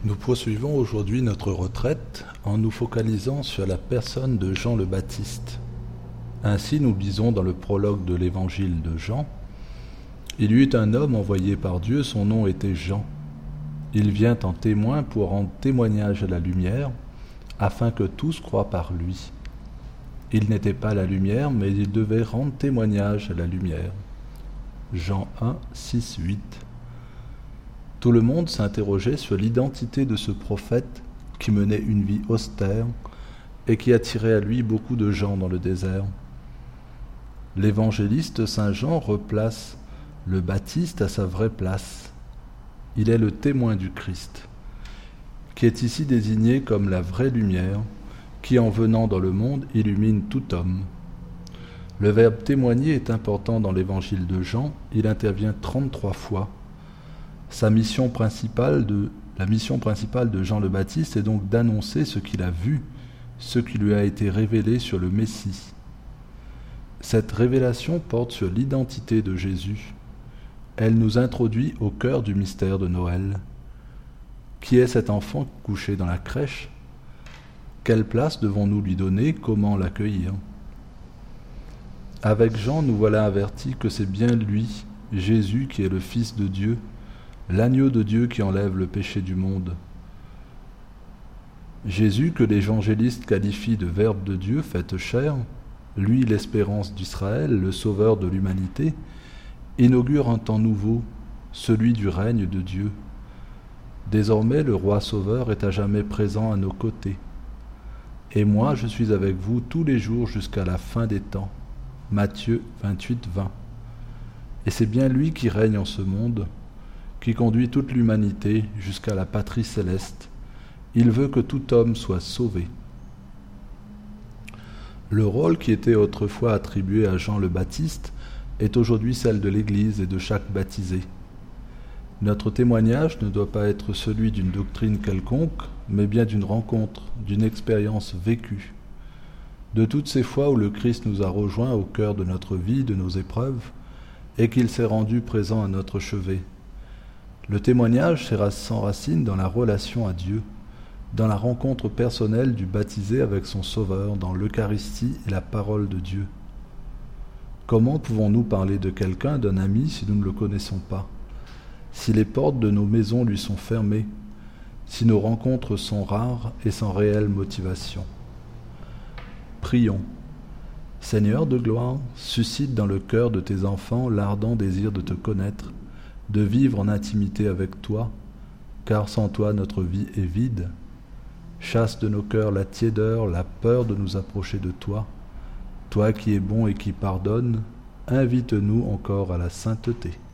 Nous poursuivons aujourd'hui notre retraite en nous focalisant sur la personne de Jean le Baptiste. Ainsi, nous lisons dans le prologue de l'évangile de Jean, « Il y eut un homme envoyé par Dieu, son nom était Jean. Il vient en témoin pour rendre témoignage à la lumière, afin que tous croient par lui. Il n'était pas la lumière, mais il devait rendre témoignage à la lumière. » Jean 1, 6, 8. Tout le monde s'interrogeait sur l'identité de ce prophète qui menait une vie austère et qui attirait à lui beaucoup de gens dans le désert. L'évangéliste Saint Jean replace le Baptiste à sa vraie place. Il est le témoin du Christ, qui est ici désigné comme la vraie lumière, qui en venant dans le monde illumine tout homme. Le verbe témoigner est important dans l'évangile de Jean, il intervient 33 fois. La mission principale de Jean le Baptiste est donc d'annoncer ce qu'il a vu, ce qui lui a été révélé sur le Messie. Cette révélation porte sur l'identité de Jésus. Elle nous introduit au cœur du mystère de Noël. Qui est cet enfant couché dans la crèche ? Quelle place devons-nous lui donner ? Comment l'accueillir ? Avec Jean, nous voilà avertis que c'est bien lui, Jésus, qui est le Fils de Dieu, l'agneau de Dieu qui enlève le péché du monde. Jésus, que l'évangéliste qualifie de Verbe de Dieu fait chair, lui l'espérance d'Israël, le sauveur de l'humanité, inaugure un temps nouveau, celui du règne de Dieu. Désormais, le roi sauveur est à jamais présent à nos côtés. Et moi, je suis avec vous tous les jours jusqu'à la fin des temps. Matthieu 28, 20. Et c'est bien lui qui règne en ce monde, qui conduit toute l'humanité jusqu'à la patrie céleste. Il veut que tout homme soit sauvé. Le rôle qui était autrefois attribué à Jean le Baptiste est aujourd'hui celle de l'Église et de chaque baptisé. Notre témoignage ne doit pas être celui d'une doctrine quelconque, mais bien d'une rencontre, d'une expérience vécue. De toutes ces fois où le Christ nous a rejoints au cœur de notre vie, de nos épreuves, et qu'il s'est rendu présent à notre chevet. Le témoignage s'enracine dans la relation à Dieu, dans la rencontre personnelle du baptisé avec son Sauveur, dans l'Eucharistie et la parole de Dieu. Comment pouvons-nous parler de quelqu'un, d'un ami, si nous ne le connaissons pas ? Si les portes de nos maisons lui sont fermées, si nos rencontres sont rares et sans réelle motivation. Prions. Seigneur de gloire, suscite dans le cœur de tes enfants l'ardent désir de te connaître, de vivre en intimité avec toi, car sans toi notre vie est vide. Chasse de nos cœurs la tiédeur, la peur de nous approcher de toi. Toi qui es bon et qui pardonnes, invite-nous encore à la sainteté.